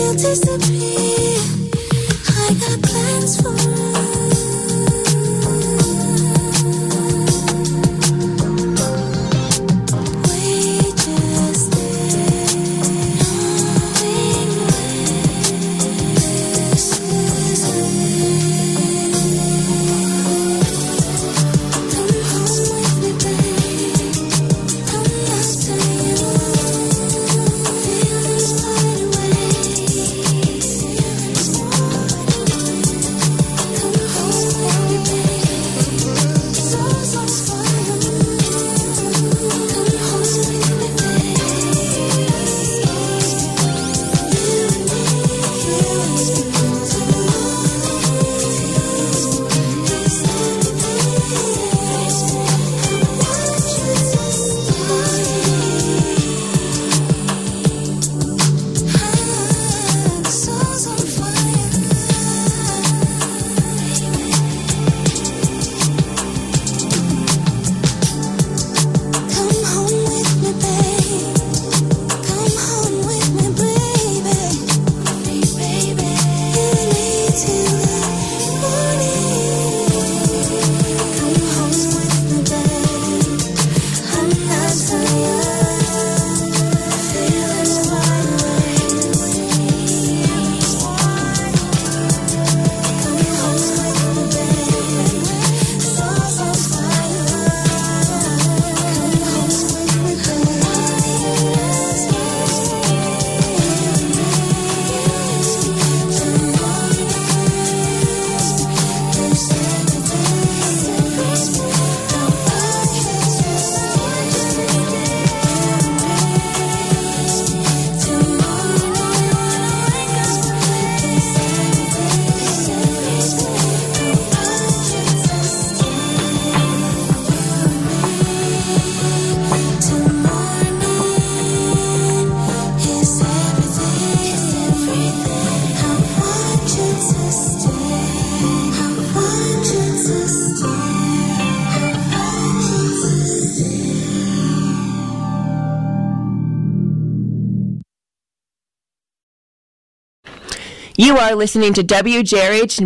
You are listening to WJRH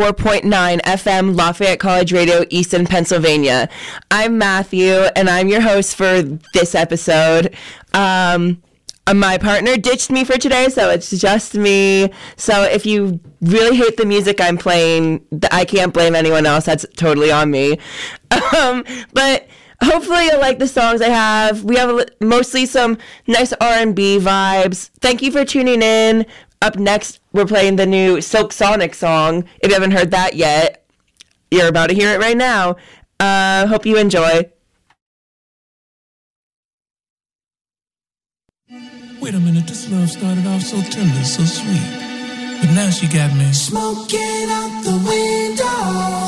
104.9 FM Lafayette College Radio, Easton, Pennsylvania. I'm Matthew, and I'm your host for this episode. My partner ditched me for today, so it's just me. So if you really hate the music I'm playing, I can't blame anyone else. That's totally on me. But hopefully you'll like the songs I have. We have mostly some nice R&B vibes. Thank you for tuning in. Up next, we're playing the new Silk Sonic song. If you haven't heard that yet, you're about to hear it right now. Hope you enjoy. Wait a minute, this love started off so tender, so sweet. But now she got me smoking out the window.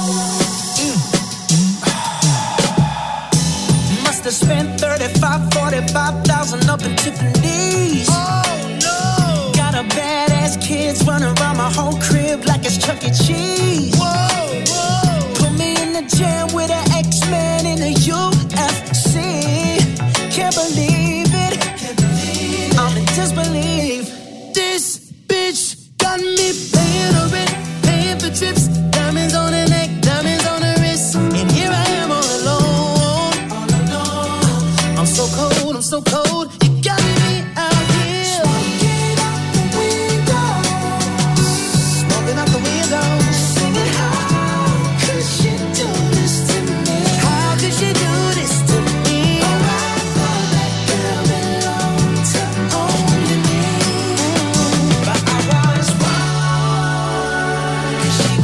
Must have spent 45,000 up in Tiffany's. Oh no! Got a badass kids running around my whole crib like it's Chuck E. Cheese. Whoa, whoa! Put me in the jam with an X-Men in the UFC. Can't believe it. I'm in disbelief. This bitch got me paying her rent, paying for trips, diamonds on her neck, diamonds on her wrist, and here I am all alone. I'm so cold, I'm so cold. You got me out here smoking out the window, smoking out the window, singing how could she do this to me? How could she do this to me? Oh, I thought that girl belonged to only me, but I was wrong, 'cause she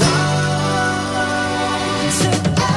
belonged to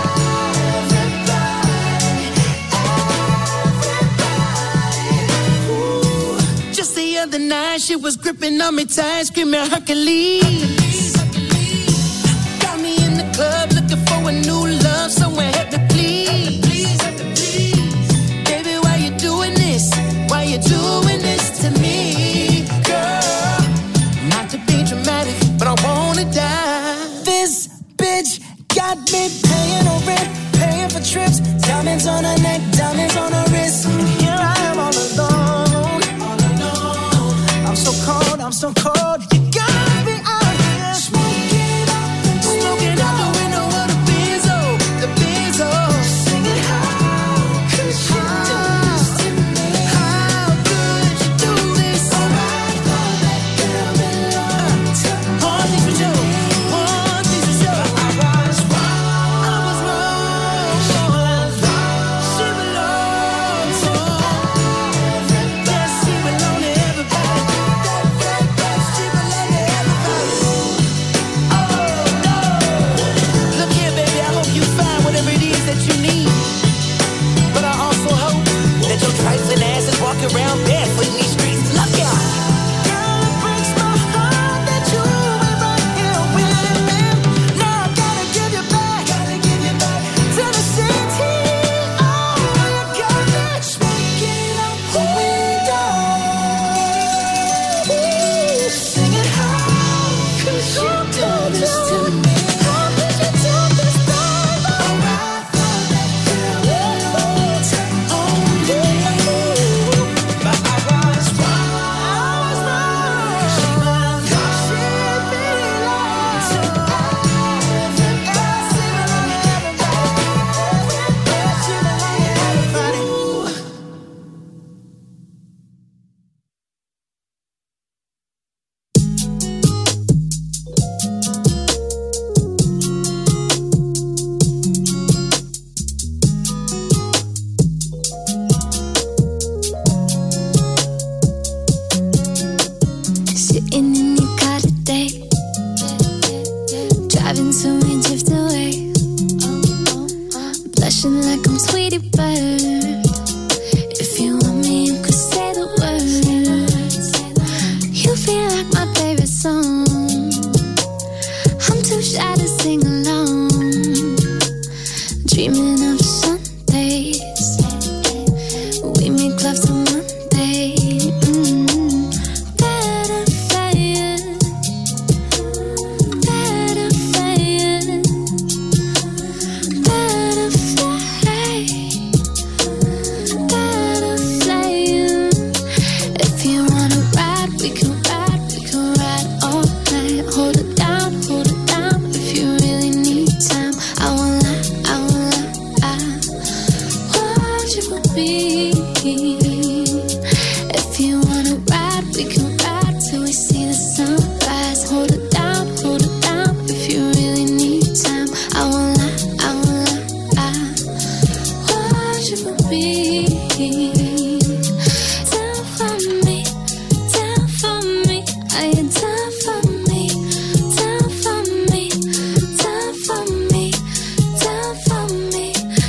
everybody. Ooh. Just the other night, she was gripping on me tight, screaming Hercules. Got me in the club looking for a new love, somewhere help me please. Baby, why you doing this? Why you doing this to me, girl? Not to be dramatic, but I wanna die. This bitch got me paying her rent, paying for trips, diamonds on her neck, diamonds on her wrist, and here I am all alone. I'm so cold, I'm I'm so cold. You gotta be out here smoking out the window of the Benzo, the Benzo. Singing how could you do this to me? How could you do this? Alright, thought that girl belonged to me. One thing for sure, one thing for sure. I was wrong. She belongs to yes, she belongs to everybody. She belongs to everybody. Oh no! Look here, baby, I hope you find whatever it is that you need. But I also hope that your trifling ass is walking around barefoot in these streets. Look out! Girl, it breaks my heart that you ain't right here with me. Now I gotta give you back to the city. Oh, you got me smoking out the window, singing how could you do this to me? How could you do this, baby? Alright, thought that girl belonged to only me. But I was wrong. She belongs to everybody. She belongs to everybody. Sitting in your car today, driving so we drift away, blushing like I'm Tweety Bird. If you want me, you could say the words. You feel like my favorite song. I'm too shy to sing along. Dreaming of Sundays, we make love till Monday. Better fire, better fire, better fly, better fly. If you wanna ride, we can ride all night. Hold it down, if you really need time. I won't lie, watch it for me. If you wanna ride, we can ride till we see the sunrise. Hold it down, if you really need time. I won't lie, watch it for me. Down for me, are you down for me? Down for me, down for me, down for me.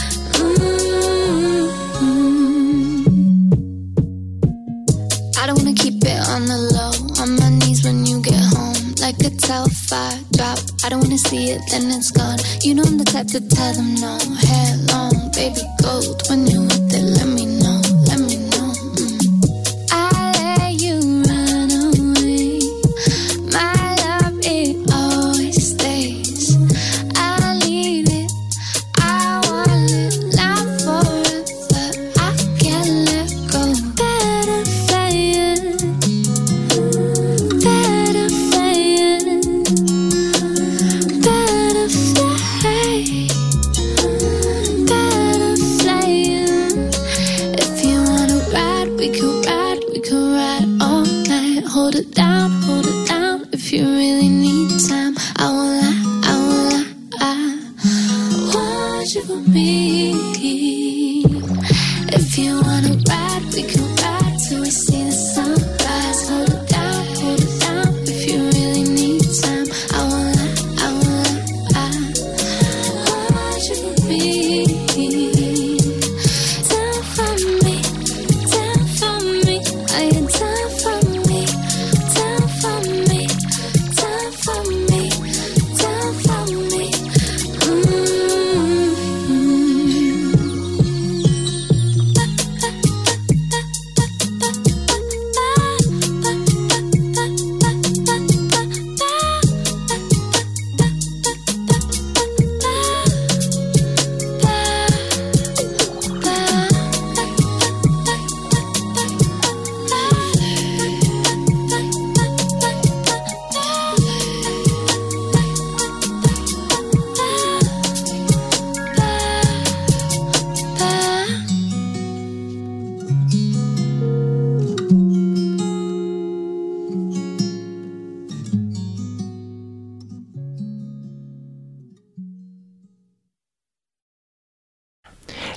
I don't wanna keep it on the low, on my knees when you get home, like a Telfire drop. I don't wanna see it, then it's gone. You know I'm the type to tell them no. Hair long, baby gold. When you're with it, let me know, let me know. I let you run away. My love, it always stays. I need it, I want it, not forever. I can't let go. Better fire, better fire, better fly, better fly. If you wanna ride, we can ride all night. Hold it down, if you really need time. I won't lie, watch it for me. If you wanna ride, we can ride till we see the sunrise. Hold it down, if you really need time. I won't lie, watch it for me. Down for me, are you down for me? Down for me, down for me, down for me.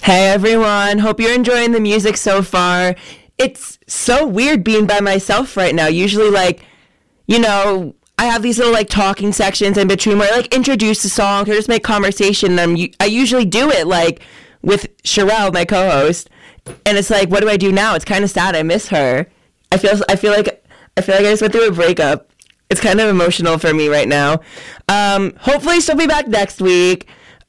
Hey everyone, hope you're enjoying the music so far. It's so weird being by myself right now. Usually, like, you know, I have these little, like, talking sections in between where I, like, introduce the song or just make conversation. And I usually do it, like, with Sherelle, my co-host. And it's like, what do I do now? It's kind of sad. I miss her. I feel like I just went through a breakup. It's kind of emotional for me right now. Hopefully she'll be back next week.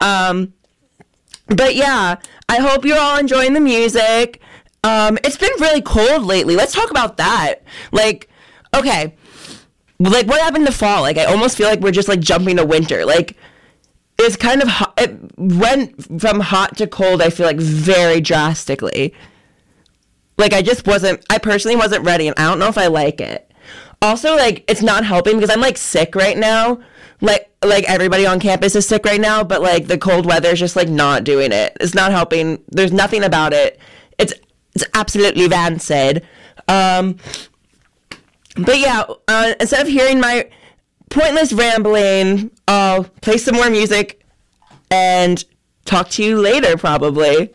But yeah, I hope you're all enjoying the music. It's been really cold lately. Let's talk about that. Like, okay, like what happened to fall? Like, I almost feel like we're just like jumping to winter. Like, it's kind of hot. It went from hot to cold, I feel like, very drastically. Like, I personally wasn't ready, and I don't know if I like it. Also, like, it's not helping because I'm, like, sick right now. Like everybody on campus is sick right now, but, like, the cold weather is just, like, not doing it. It's not helping. There's nothing about it. It's absolutely rancid. But, yeah, instead of hearing my pointless rambling, I'll play some more music and talk to you later, probably.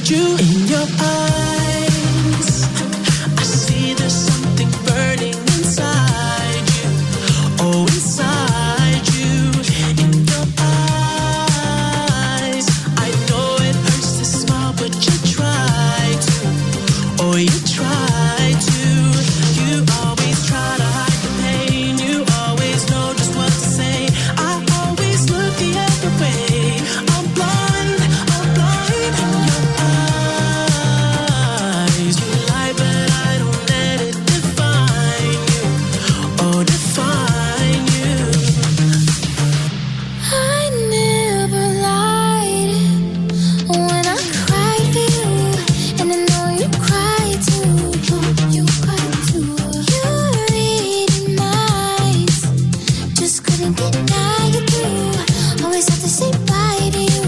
at you in your eyes. I see there's something burning inside you. Oh, inside you, in your eyes. I know it hurts to smile, but you try to. Oh, you try to. You always try to hide the pain. You always know just what to say. I always look the other way. I'm blind in your eyes. You lie, but I don't let it define you. Oh, define you. I never lied when I cried for you, and I know you cried too. You cried too. You read minds, just couldn't deny it through. Always have to say bye to you.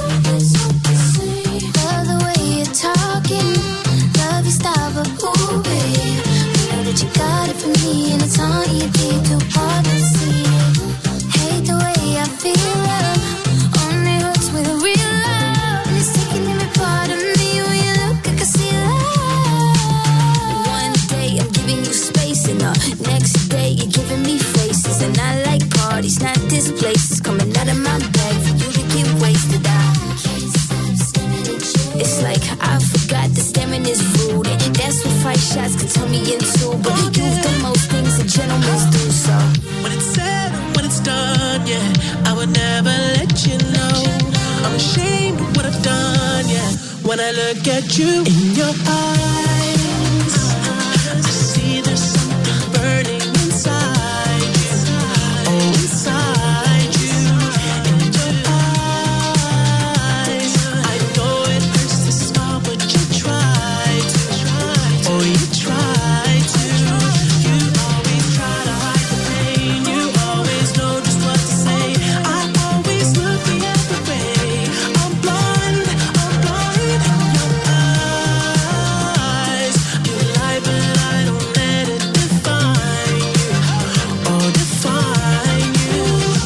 Love the way you're talking, love your style, but ooh, babe, I know that you got it from me, and it's on you deep to want to see. Hate the way I feel love only hurts with a real love, and it's taking every part of me. When you look, I can see love. One day I'm giving you space, and the next day you're giving me faces. And I like parties, not this place. It's coming out of my bag for you to get wasted. It's like I forgot that staring is rude, and that's what 5 shots can turn me into. But you've done most things that gentlemen do, so When it's said and when it's done, yeah, I would never let you know. I'm ashamed of what I've done, yeah. When I look at you in your eyes, I see there's something burning inside you. Oh, inside you, in your eyes. I know it hurts to smile, but you try to. Oh, you try to. You always try to hide the pain. You always know just what to say. I always look the other way. I'm blind in your eyes. You lie, but I don't let it define you. Oh, define you.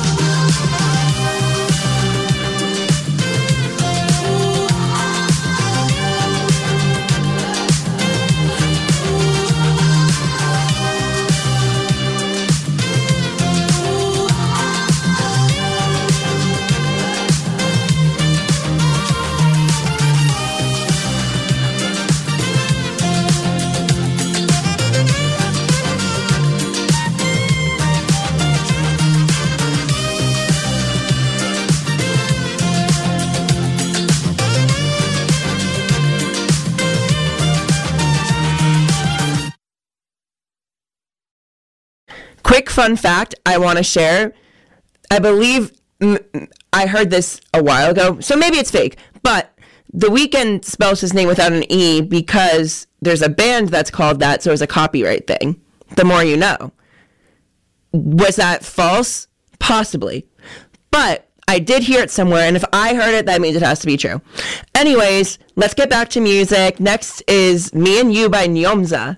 Quick fun fact I want to share. I believe I heard this a while ago, so maybe it's fake, but The Weeknd spells his name without an E because there's a band that's called that, so it's a copyright thing. The more you know. Was that false? Possibly. But I did hear it somewhere, and if I heard it, that means it has to be true. Anyways, let's get back to music. Next is Me and You by Nyomza.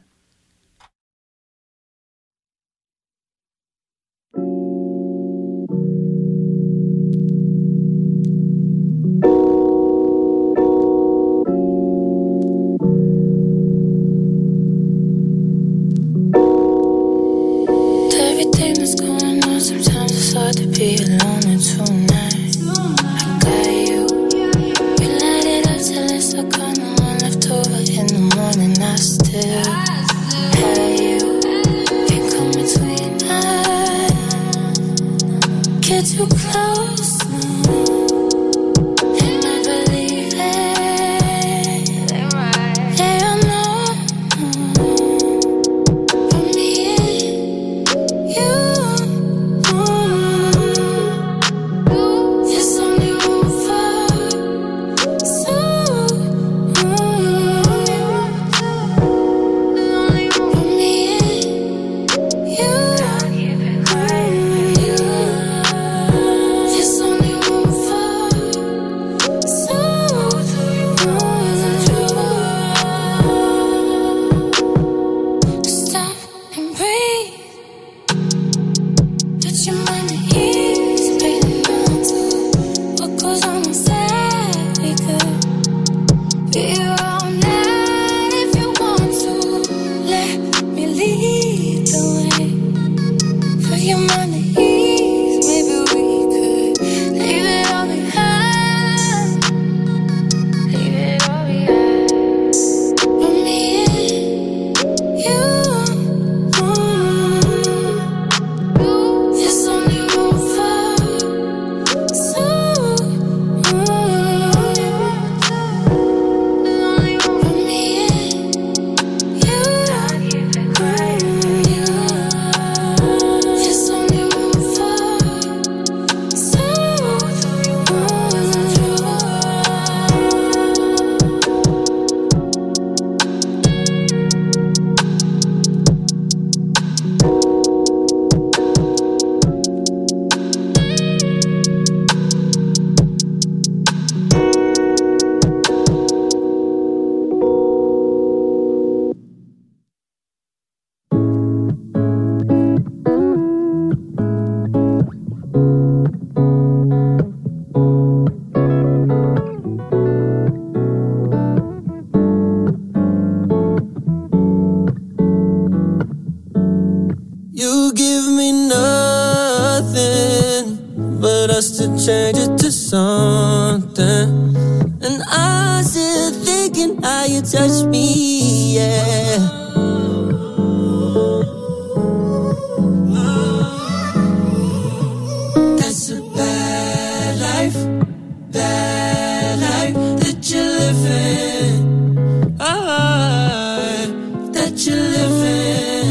everything that's going on, sometimes it's hard to be alone in tonight. I got you. You light it up till it's all gone. No one left over in the morning. I still give me nothing, but us to change it to something. And I sit thinking how you touch me, yeah. That's a bad life that you're living. That you're living.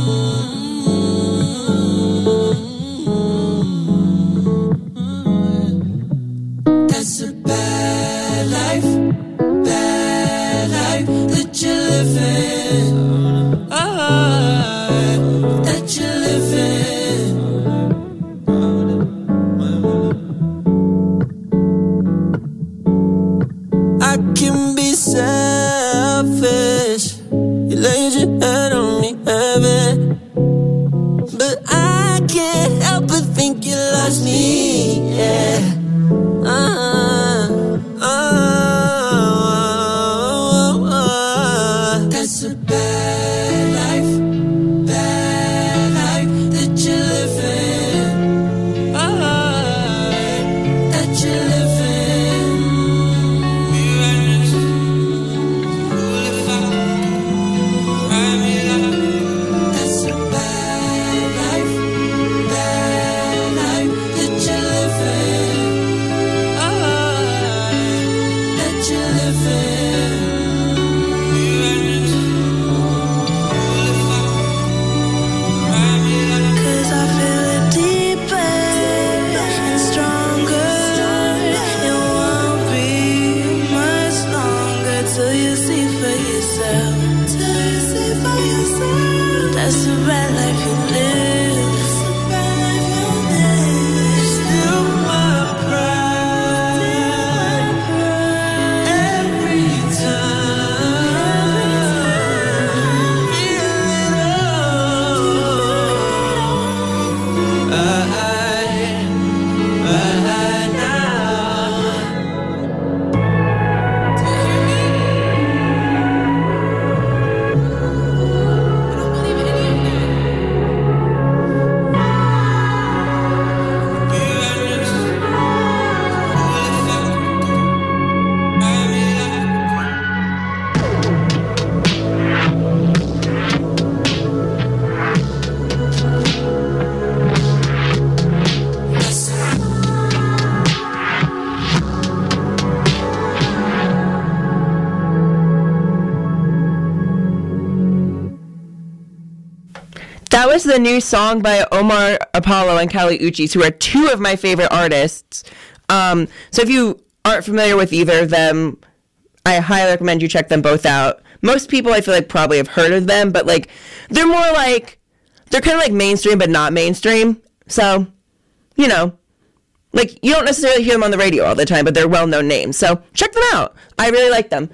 That's a bad life that you're living. That you're living. I can be selfish. You laid your head on me heavy, but I can't help but think you lost me, yeah. That's a bad life that you're living. That you're living. That's a bad life that you're living. That you're living. 'Cause I feel it deeper and stronger. It won't be much longer till you see for yourself. That's the bad life you live. Still my pride. Every time. Feel it all. Right now. That was the new song by Omar Apollo and Kali Uchis, who are two of my favorite artists. So if you aren't familiar with either of them, I highly recommend you check them both out. Most people, I feel like, probably have heard of them, but like they're more like, they're kind of like mainstream, but not mainstream. So, you know, like you don't necessarily hear them on the radio all the time, but they're well-known names. So check them out. I really like them.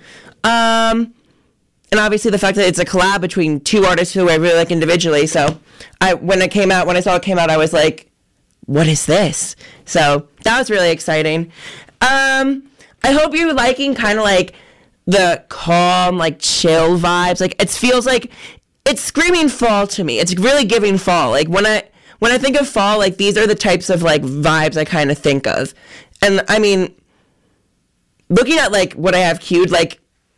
And obviously the fact that it's a collab between two artists who I really like individually. So when I saw it came out, I was like, what is this? So that was really exciting. I hope you're liking kind of like the calm, like chill vibes. Like it feels like it's screaming fall to me. It's really giving fall. Like when I think of fall, like these are the types of like vibes I kind of think of. And I mean, looking at like what I have queued, like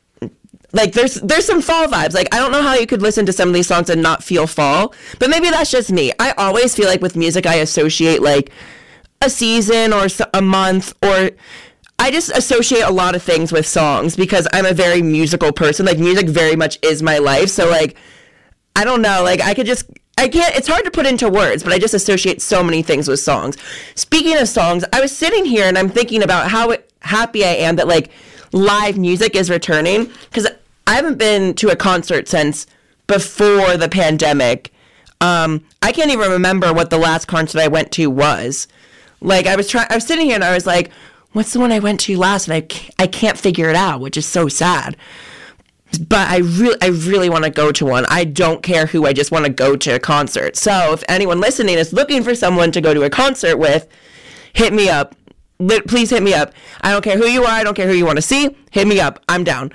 there's some fall vibes. Like I don't know how you could listen to some of these songs and not feel fall, but maybe that's just me. I always feel like with music I associate like a season or a month, or I just associate a lot of things with songs because I'm a very musical person. Like music very much is my life. So like I don't know, like I can't, it's hard to put into words, but I just associate so many things with songs. Speaking of songs, I was sitting here and I'm thinking about how happy I am that like live music is returning, because I haven't been to a concert since before the pandemic. I can't even remember what the last concert I went to was. Like I was sitting here and I was like, what's the one I went to last? And I can't figure it out, which is so sad. But I really want to go to one. I don't care who, I just want to go to a concert. So if anyone listening is looking for someone to go to a concert with, hit me up. Please hit me up. I don't care who you are. I don't care who you want to see. Hit me up. I'm down.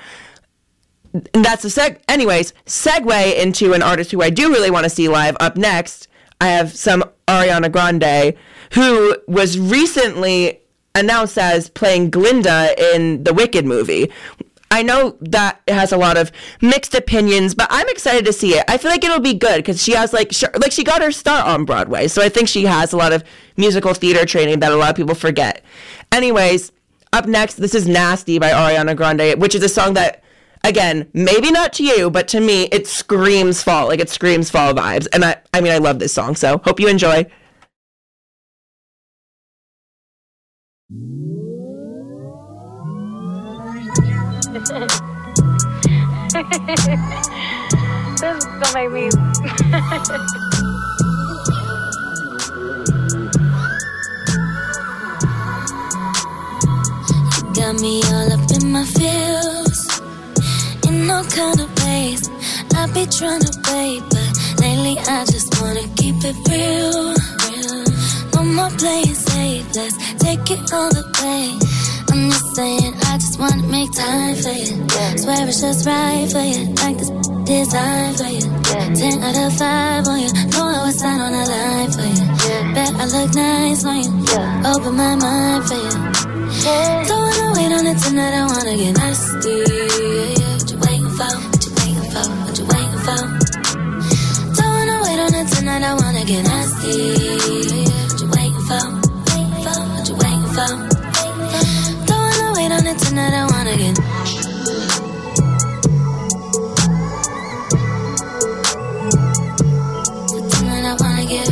And that's segue into an artist who I do really want to see live. Up next, I have some Ariana Grande, who was recently announced as playing Glinda in the Wicked movie. I know that it has a lot of mixed opinions, but I'm excited to see it. I feel like it'll be good because she has she got her start on Broadway, so I think she has a lot of musical theater training that a lot of people forget. Anyways, up next, this is Nasty by Ariana Grande, which is a song that, again, maybe not to you, but to me, it screams fall. Like, it screams fall vibes. And I mean, I love this song, so hope you enjoy. This don't make me. Got me all up in my feels, in all kind of ways. I be trying to wait, but lately I just wanna keep it real. No more playing safe, let's take it all the way. I'm just saying, I just wanna make time for you. Swear it's just right for you, like this design for you. 10 out of 5 on you, know I was out on the line for you. Bet I look nice on you, open my mind for you. Don't wanna wait on it tonight, I wanna get nasty. What you waiting for? What you waiting for? What you waiting for? Don't wanna wait on it tonight, I wanna get nasty. What you waiting for? What you waiting for? Don't wanna wait on it tonight, I wanna get. Tonight I wanna get.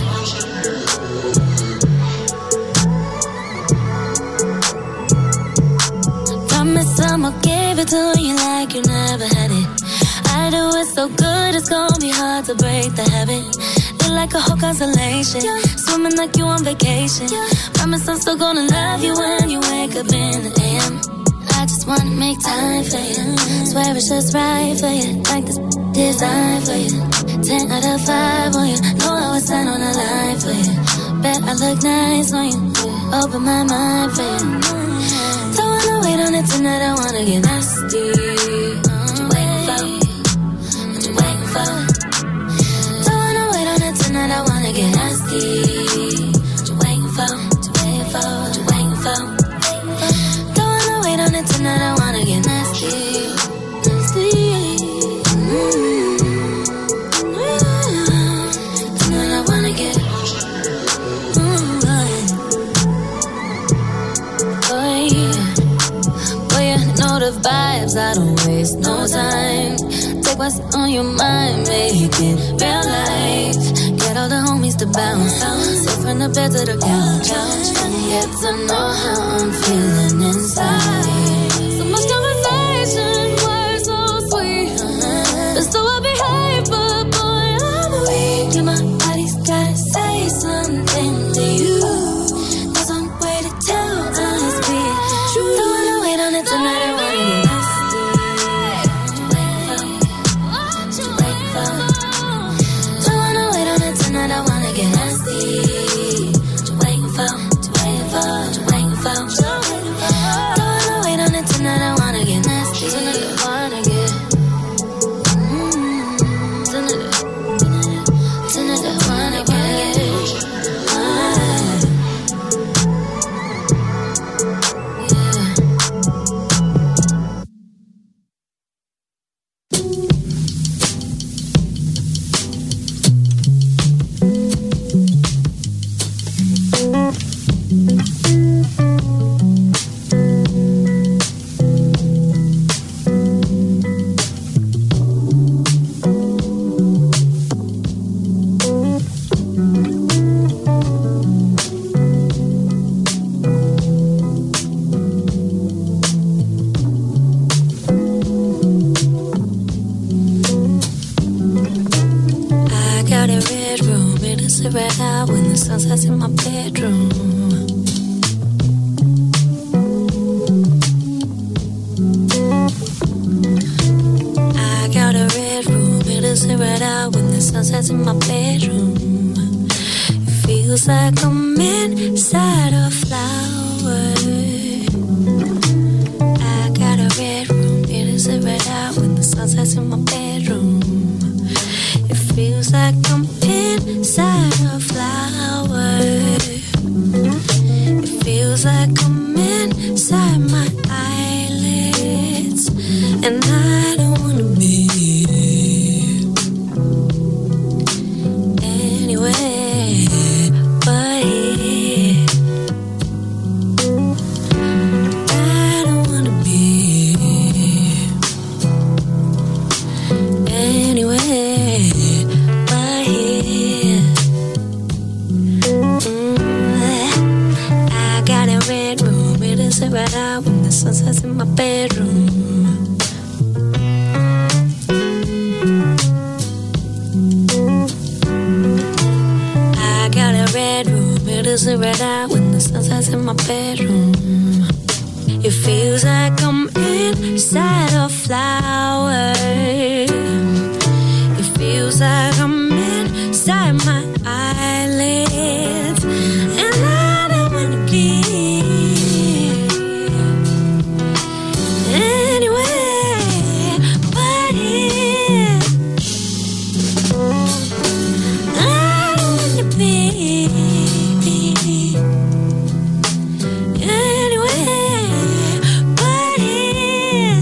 I'ma give it to you like you never had it. I do it so good, it's gonna be hard to break the habit. Feel like a whole constellation, swimming like you on vacation. Promise I'm still gonna love you when you wake up in the AM. I just wanna make time for you. Swear it's just right for you, like this design for you. 10 out of 5 on you, know I was out on the line for you. Bet I look nice on you, open my mind for you. Don't wanna wait on it tonight, I wanna get nasty. What you waiting for? What you waiting for? Don't wanna wait on it tonight, I wanna get nasty. What you waiting for? What you waiting for? What you waiting for? Don't wanna wait on it tonight, I wanna get nasty. Nasty. Tonight I wanna get. The vibes, I don't waste no time. Take what's on your mind, make it real life. Get all the homies to bounce, sit from the bed to the couch. Get to know how I'm feeling inside. So much conversation, words so sweet. But so I behave, but boy, I'm weak. Yeah, my body's gotta say something to you. There's some way to tell us we're true. Don't wanna wait on it tonight. Sunsets in my bedroom. I got a red room, it'll sit right out when the sunsets in my bedroom. It feels like I'm inside a flower. I got a red room, it'll sit right out when the sunsets in my bedroom. It feels like I'm inside a flower. feels like I'm inside my eyelids, and I don't wanna be anywhere but here. I don't wanna be anywhere but here. I got a red room, it is right out when the sun sets in my bedroom. I got a red room, it is right out when the sun sets in my bedroom. It feels like I'm inside a flower. It feels like I'm inside my eyelids, and I don't wanna be anywhere but here. I don't wanna be anywhere but here.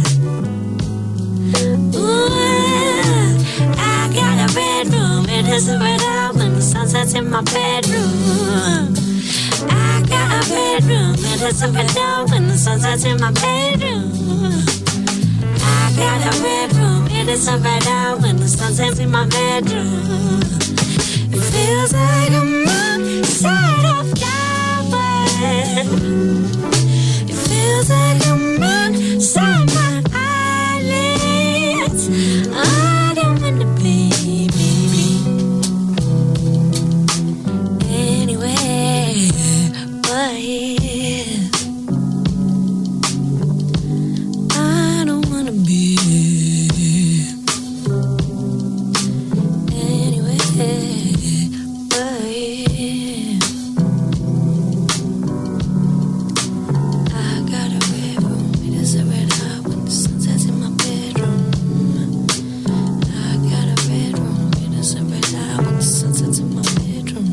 Ooh, I got a red room, it is red out when the sun sets in my bedroom. I got a bedroom, it is red out when the sun sets in my bedroom. I got a bedroom, it is red out when the sun sets in my bedroom. It feels like I'm inside a flower. It feels like I'm inside my eyelids. I don't wanna be anywhere but here. I don't wanna be anywhere but here. I got a red room, it is a red out when the sun sets in my bedroom. I got a red room, it is a red out when the sun sets in my bedroom.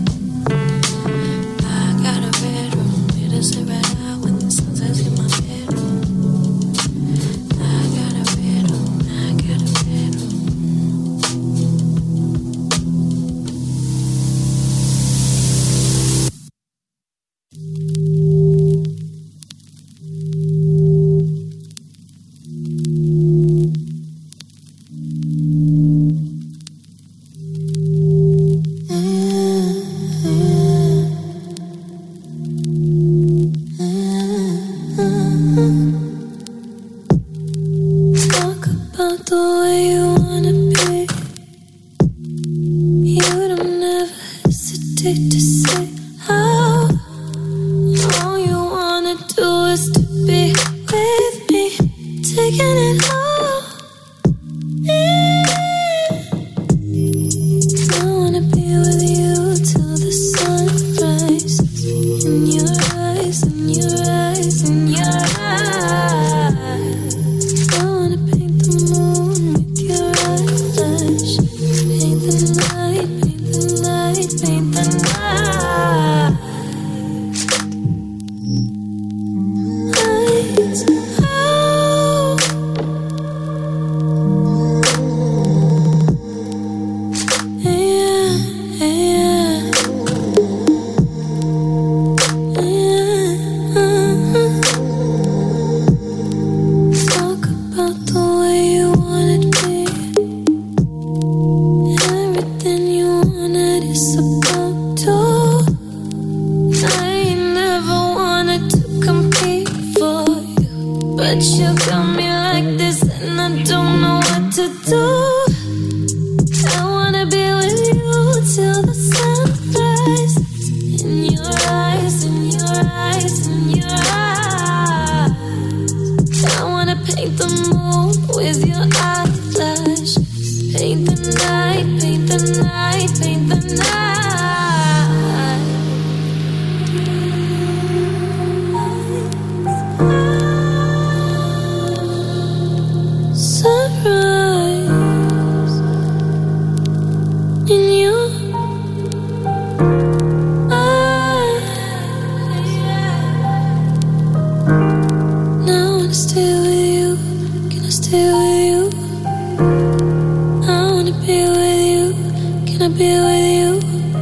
I got a red room, it is a red out when the sun sets in my bedroom. I got a red room, I got a red room. Talk about the way you wanna be. You don't never hesitate to say how. All you wanna do is to be with me, taking it all. I wanna be with you till the sun rises. In your eyes, in your eyes, in your eyes. I wanna paint the moon with your eyelash. Paint the night, paint the night, paint the night. Lights out. Yeah, yeah. Talk about the way you wanted me. Everything you wanted is about to. I ain't never wanted to compete for you, but you got me like this, and I don't know what to do. I wanna be with you till the sunrise. In your eyes, in your eyes, in your eyes. I wanna paint the moon with your eyelash. Paint the night, paint the night, paint the night. Sunrise in your eyes. Can I be with you?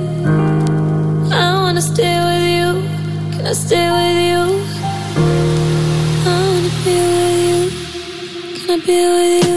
I wanna stay with you. Can I stay with you? I wanna be with you. Can I be with you?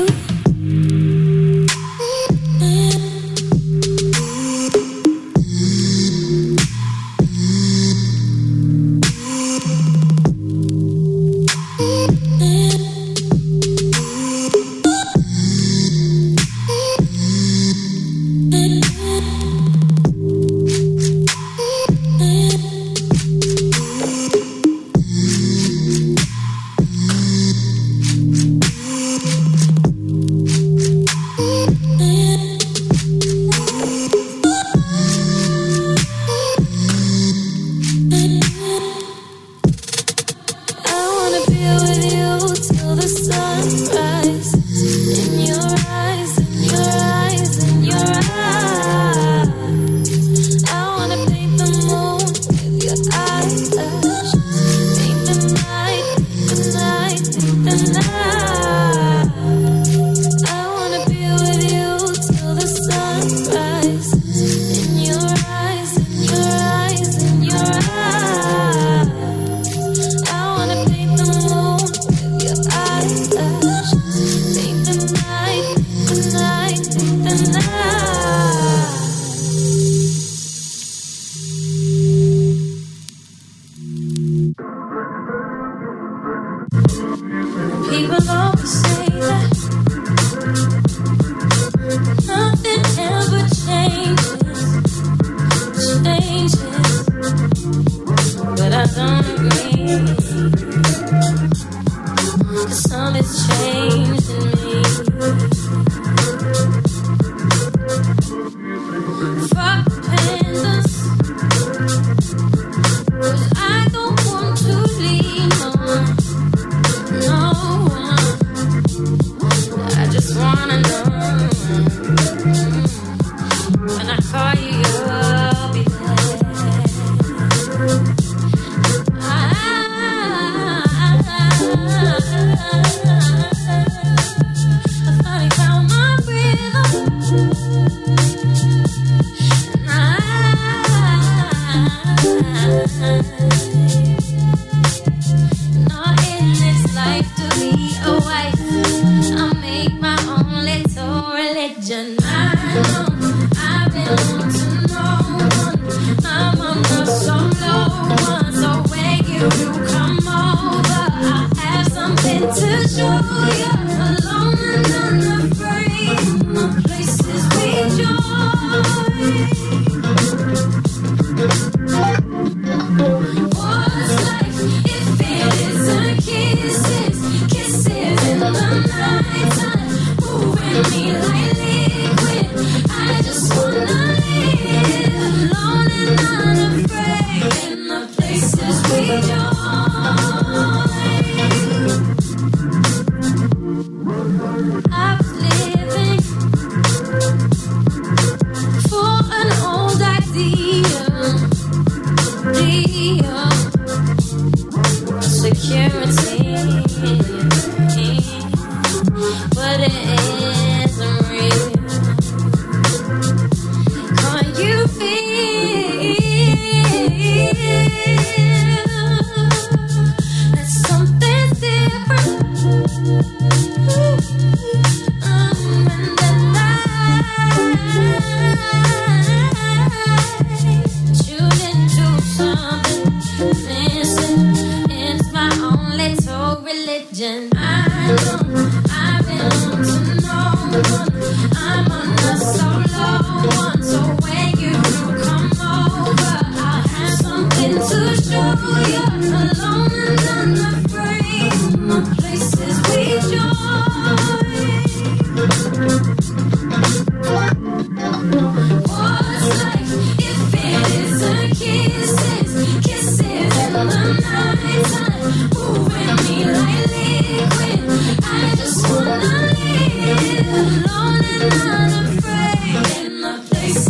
Places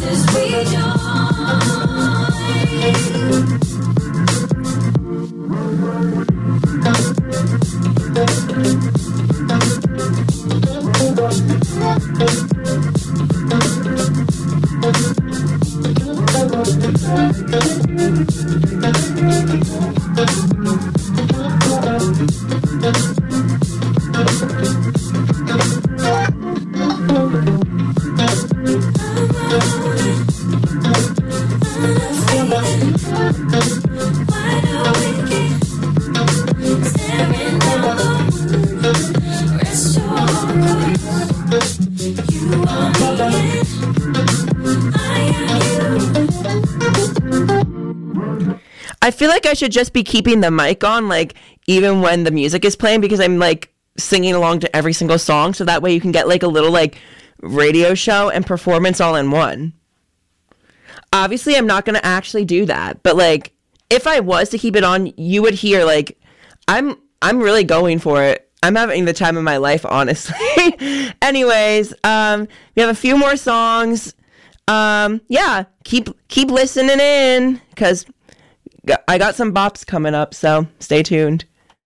I feel like I should just be keeping the mic on, like, even when the music is playing, because I'm, like, singing along to every single song, so that way you can get, like, a little, like, radio show and performance all in one. Obviously, I'm not going to actually do that, but, like, if I was to keep it on, you would hear, like, I'm really going for it. I'm having the time of my life, honestly. Anyways, we have a few more songs. Yeah, keep listening in, because I got some bops coming up, so stay tuned.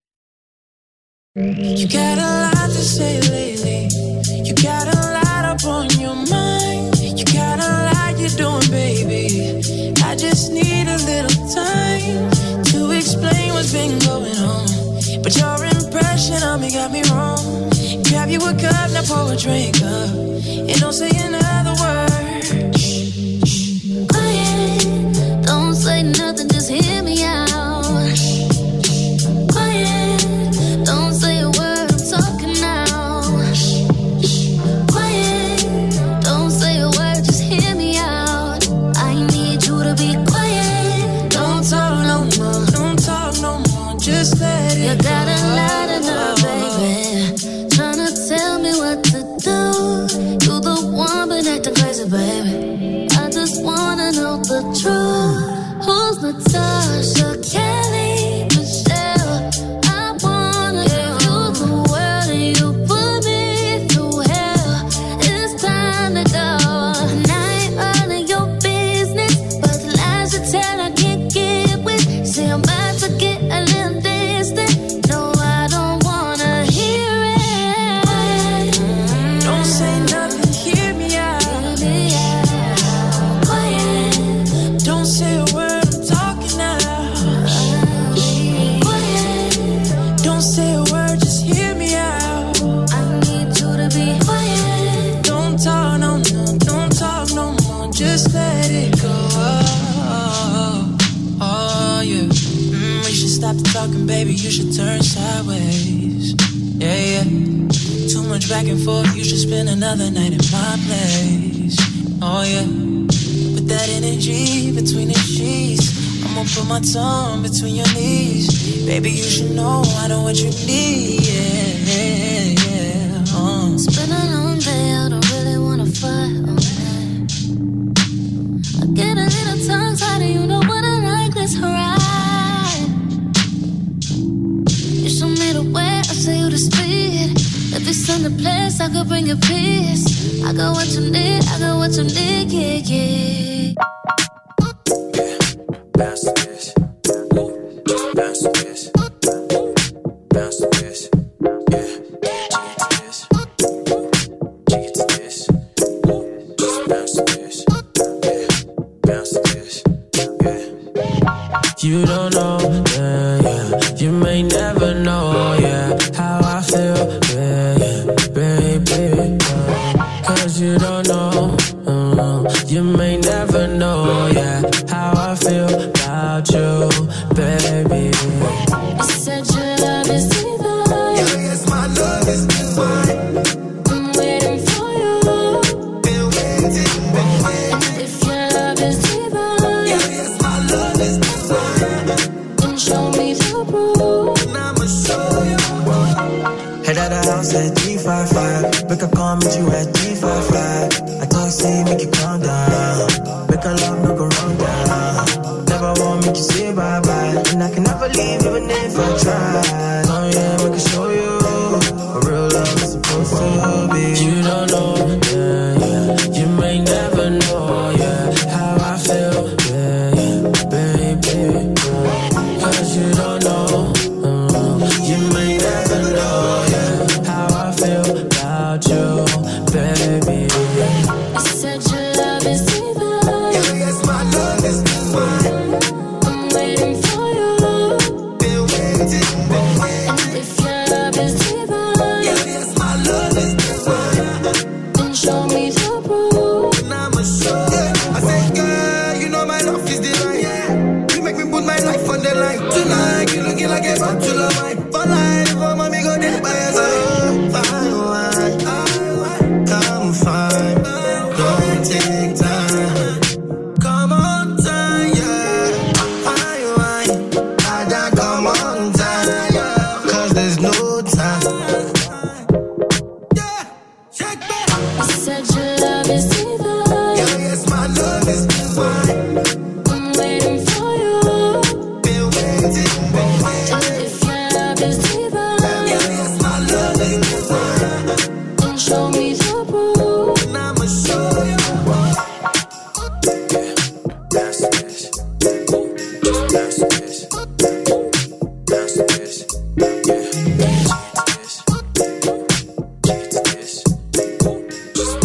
You got a lot to say lately. You got a lot up on your mind. You got a lot you're doing, baby. I just need a little time to explain what's been going on. But your impression on me got me wrong. Grab you a cup, now pour a drink up, and don't say another word. Quiet, don't say nothing, just hear me out. Quiet, don't say a word, I'm talking now. Quiet, don't say a word, just hear me out. I need you to be quiet. Don't talk no more, don't talk no more, just let it You go. got a lot of nerve, baby, tryna tell me what to do. You the one been acting crazy, baby. I just wanna know the truth. Who's Natasha, Kelly, Michelle? I wanna give you the world and you put me through hell. It's time to go. And I ain't all in your business, but the lies you tell I can't get with. Say I'm about to get a little distant. No, I don't wanna hear it. Don't say nothing, hear me out. Quiet, Don't say a word, I'm talking now. quiet. Don't say a word, just hear me out. I need you to be quiet. Don't talk no more, don't talk no more, just let it go. Oh, yeah. We should stop the talking, baby, you should turn sideways. Yeah. Too much back and forth, you should spend another night in my place. Oh, yeah. Put that energy between the sheets. I'ma put my tongue between your knees. Baby, you should know I know what you need. Yeah. It's been a long day, I don't really wanna fight. I get a little tongue-tied, and you know what I like, let's ride. You show me the way, I tell you the speed. If it's in the place, I could bring you peace. I got what you need, I got what you need, yeah. Bounce to this. Bounce to this. Bounce to this. Yeah. Jiggy to this. Just bounce to this. Yeah. Bounce to this. Yeah. You don't know, yeah. You may never know, yeah, how I feel, yeah, baby. 'Cause you don't know, you may never know, yeah, how I feel about you, baby. You said your love is divine. Yes, my love is divine. I'm waiting for you. Been waiting. If your love is divine, Yes, my love is divine. then show me the proof. I'ma show you. Head out the house at G55. Wake up, call, meet you at G55. I talk, say, make you calm down. Make our love no go wrong down. Never won't make you say bye-bye. And I can never leave even if I try.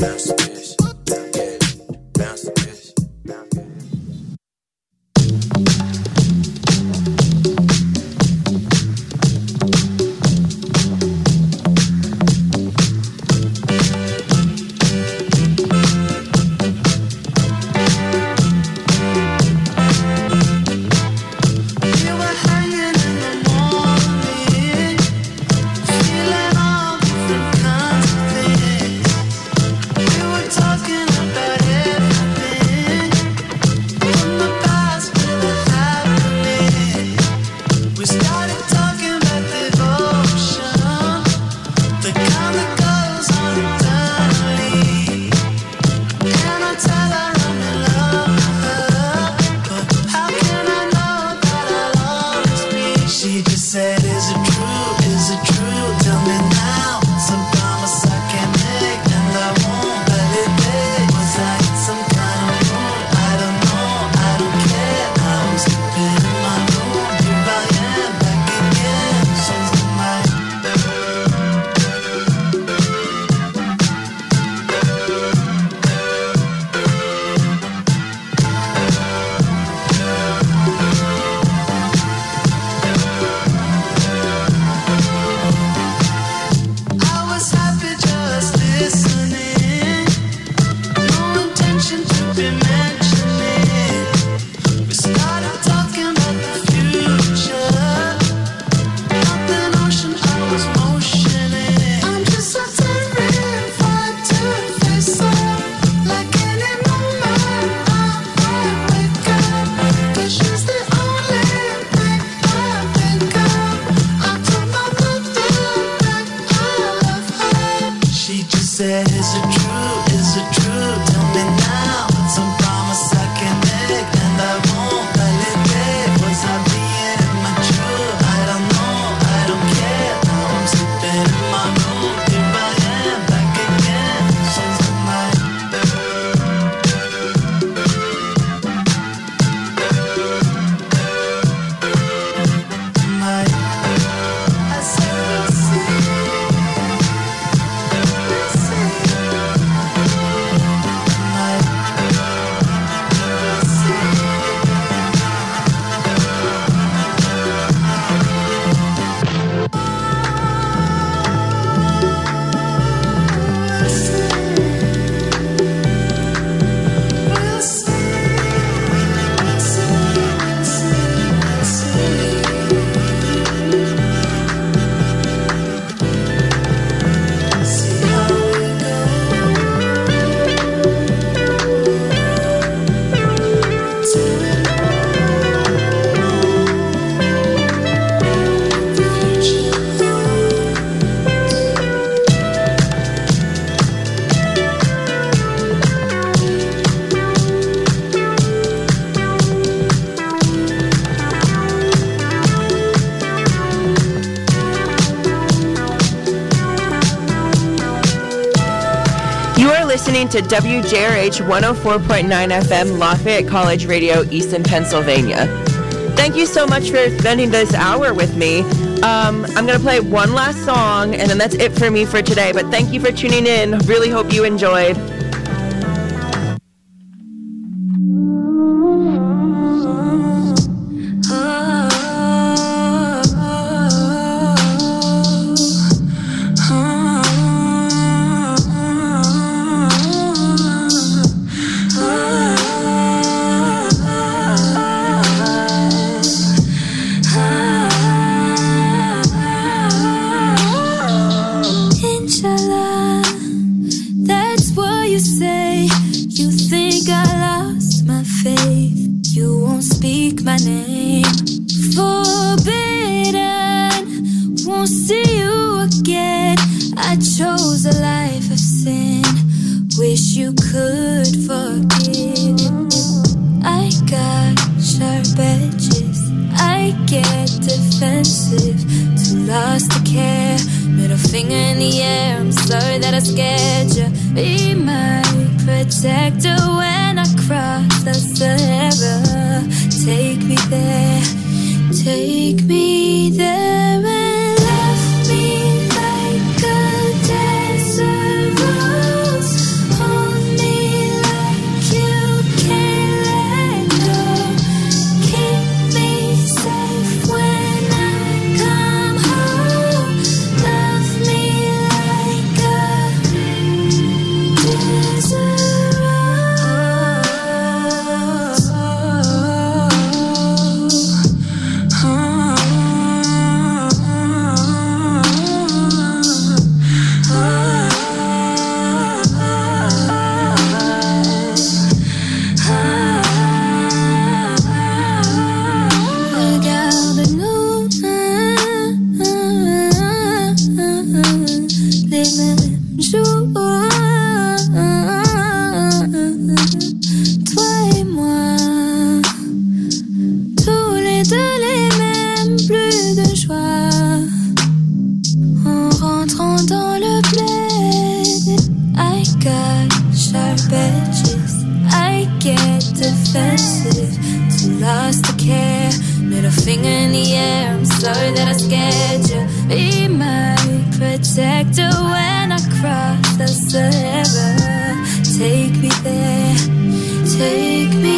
bounce to this, yeah, bounce to this. Listening to WJRH 104.9 FM Lafayette College Radio, Easton, Pennsylvania. Thank you so much for spending this hour with me. I'm going to play one last song, and then that's it for me for today. But thank you for tuning in. Really hope you enjoyed. Left me like a desert rose. sharp edges. I get defensive, too lost to care. Middle finger in the air, I'm sorry that I scared you. Be my protector when I cross the Sahara. Take me there, take me